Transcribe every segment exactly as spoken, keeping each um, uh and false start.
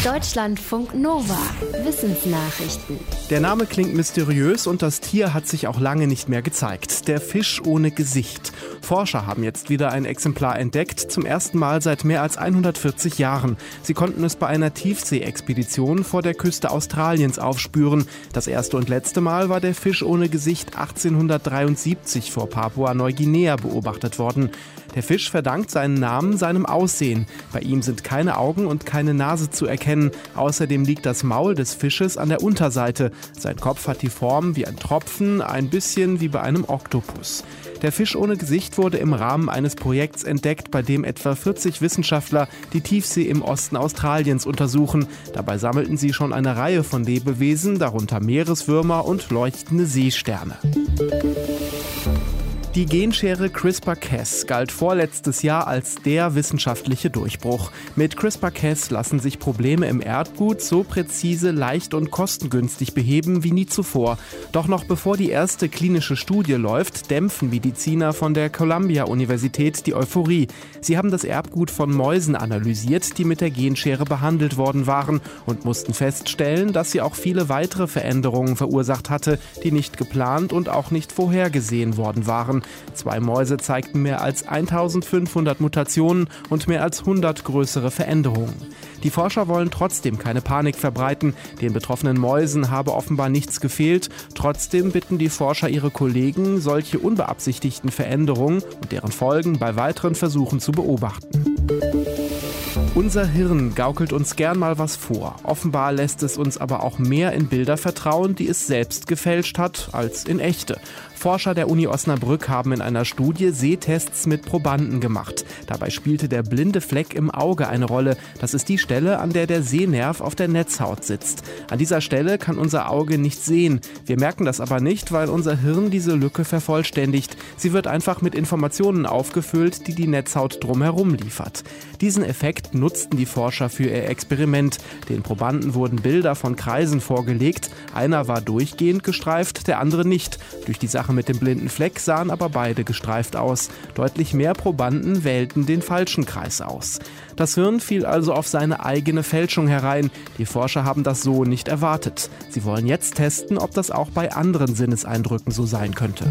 Deutschlandfunk Nova. Wissensnachrichten. Der Name klingt mysteriös und das Tier hat sich auch lange nicht mehr gezeigt. Der Fisch ohne Gesicht. Forscher haben jetzt wieder ein Exemplar entdeckt, zum ersten Mal seit mehr als hundertvierzig Jahren. Sie konnten es bei einer Tiefseeexpedition vor der Küste Australiens aufspüren. Das erste und letzte Mal war der Fisch ohne Gesicht achtzehnhundertdreiundsiebzig vor Papua-Neuguinea beobachtet worden. Der Fisch verdankt seinen Namen seinem Aussehen. Bei ihm sind keine Augen und keine Nase zu erkennen. Außerdem liegt das Maul des Fisches an der Unterseite. Sein Kopf hat die Form wie ein Tropfen, ein bisschen wie bei einem Oktopus. Der Fisch ohne Gesicht wurde im Rahmen eines Projekts entdeckt, bei dem etwa vierzig Wissenschaftler die Tiefsee im Osten Australiens untersuchen. Dabei sammelten sie schon eine Reihe von Lebewesen, darunter Meereswürmer und leuchtende Seesterne. Die Genschere CRISPR-Cas galt vorletztes Jahr als der wissenschaftliche Durchbruch. Mit CRISPR-Cas lassen sich Probleme im Erbgut so präzise, leicht und kostengünstig beheben wie nie zuvor. Doch noch bevor die erste klinische Studie läuft, dämpfen Mediziner von der Columbia-Universität die Euphorie. Sie haben das Erbgut von Mäusen analysiert, die mit der Genschere behandelt worden waren und mussten feststellen, dass sie auch viele weitere Veränderungen verursacht hatte, die nicht geplant und auch nicht vorhergesehen worden waren. Zwei Mäuse zeigten mehr als eintausendfünfhundert Mutationen und mehr als hundert größere Veränderungen. Die Forscher wollen trotzdem keine Panik verbreiten. Den betroffenen Mäusen habe offenbar nichts gefehlt. Trotzdem bitten die Forscher ihre Kollegen, solche unbeabsichtigten Veränderungen und deren Folgen bei weiteren Versuchen zu beobachten. Unser Hirn gaukelt uns gern mal was vor. Offenbar lässt es uns aber auch mehr in Bilder vertrauen, die es selbst gefälscht hat, als in echte. Forscher der Uni Osnabrück haben in einer Studie Sehtests mit Probanden gemacht. Dabei spielte der blinde Fleck im Auge eine Rolle. Das ist die Stelle, an der der Sehnerv auf der Netzhaut sitzt. An dieser Stelle kann unser Auge nicht sehen. Wir merken das aber nicht, weil unser Hirn diese Lücke vervollständigt. Sie wird einfach mit Informationen aufgefüllt, die die Netzhaut drumherum liefert. Diesen Effekt nutzten die Forscher für ihr Experiment. Den Probanden wurden Bilder von Kreisen vorgelegt. Einer war durchgehend gestreift, der andere nicht. Durch die Sache mit dem blinden Fleck sahen aber beide gestreift aus. Deutlich mehr Probanden wählten den falschen Kreis aus. Das Hirn fiel also auf seine eigene Fälschung herein. Die Forscher haben das so nicht erwartet. Sie wollen jetzt testen, ob das auch bei anderen Sinneseindrücken so sein könnte.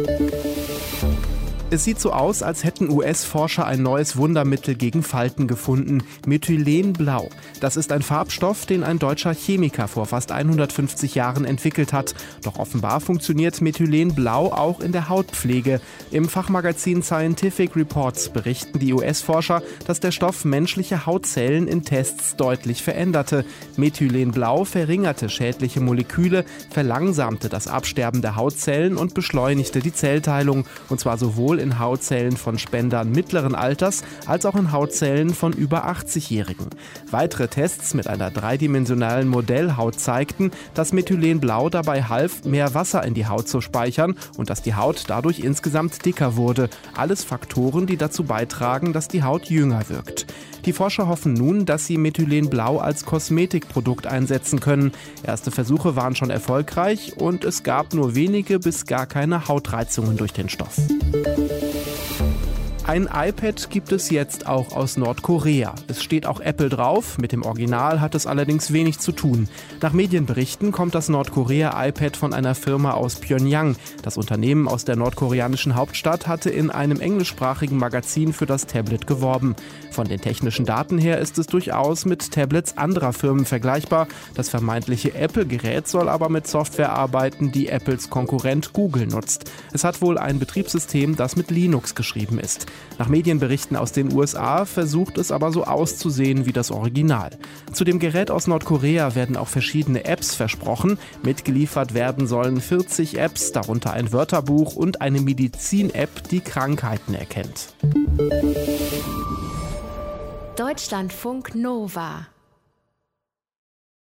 Es sieht so aus, als hätten U S-Forscher ein neues Wundermittel gegen Falten gefunden, Methylenblau. Das ist ein Farbstoff, den ein deutscher Chemiker vor fast hundertfünfzig Jahren entwickelt hat. Doch offenbar funktioniert Methylenblau auch in der Hautpflege. Im Fachmagazin Scientific Reports berichten die U S-Forscher, dass der Stoff menschliche Hautzellen in Tests deutlich veränderte. Methylenblau verringerte schädliche Moleküle, verlangsamte das Absterben der Hautzellen und beschleunigte die Zellteilung, und zwar sowohl in Hautzellen von Spendern mittleren Alters als auch in Hautzellen von über achtzigjährigen. Weitere Tests mit einer dreidimensionalen Modellhaut zeigten, dass Methylenblau dabei half, mehr Wasser in die Haut zu speichern und dass die Haut dadurch insgesamt dicker wurde. Alles Faktoren, die dazu beitragen, dass die Haut jünger wirkt. Die Forscher hoffen nun, dass sie Methylenblau als Kosmetikprodukt einsetzen können. Erste Versuche waren schon erfolgreich und es gab nur wenige bis gar keine Hautreizungen durch den Stoff. Ein iPad gibt es jetzt auch aus Nordkorea. Es steht auch Apple drauf, mit dem Original hat es allerdings wenig zu tun. Nach Medienberichten kommt das Nordkorea-iPad von einer Firma aus Pjöngjang. Das Unternehmen aus der nordkoreanischen Hauptstadt hatte in einem englischsprachigen Magazin für das Tablet geworben. Von den technischen Daten her ist es durchaus mit Tablets anderer Firmen vergleichbar. Das vermeintliche Apple-Gerät soll aber mit Software arbeiten, die Apples Konkurrent Google nutzt. Es hat wohl ein Betriebssystem, das mit Linux geschrieben ist. Nach Medienberichten aus den U S A versucht es aber so auszusehen wie das Original. Zu dem Gerät aus Nordkorea werden auch verschiedene Apps versprochen. Mitgeliefert werden sollen vierzig Apps, darunter ein Wörterbuch und eine Medizin-App, die Krankheiten erkennt. Deutschlandfunk Nova